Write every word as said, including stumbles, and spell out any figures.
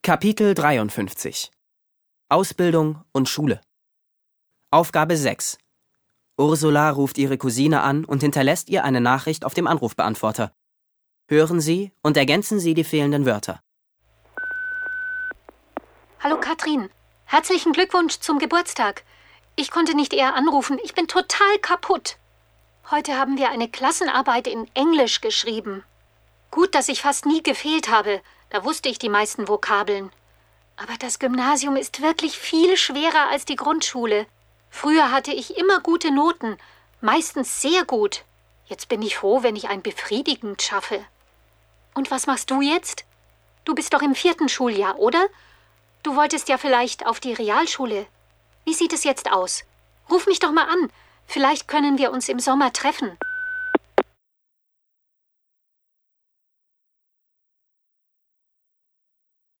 Kapitel dreiundfünfzig. Ausbildung und Schule. Aufgabe sechs. Ursula ruft ihre Cousine an und hinterlässt ihr eine Nachricht auf dem Anrufbeantworter. Hören Sie und ergänzen Sie die fehlenden Wörter. Hallo Katrin, herzlichen Glückwunsch zum Geburtstag. Ich konnte nicht eher anrufen, ich bin total kaputt. Heute haben wir eine Klassenarbeit in Englisch geschrieben. Gut, dass ich fast nie gefehlt habe, da wusste ich die meisten Vokabeln. Aber das Gymnasium ist wirklich viel schwerer als die Grundschule. Früher hatte ich immer gute Noten, meistens sehr gut. Jetzt bin ich froh, wenn ich ein befriedigend schaffe. Und was machst du jetzt? Du bist doch im vierten Schuljahr, oder? Du wolltest ja vielleicht auf die Realschule. Wie sieht es jetzt aus? Ruf mich doch mal an. Vielleicht können wir uns im Sommer treffen.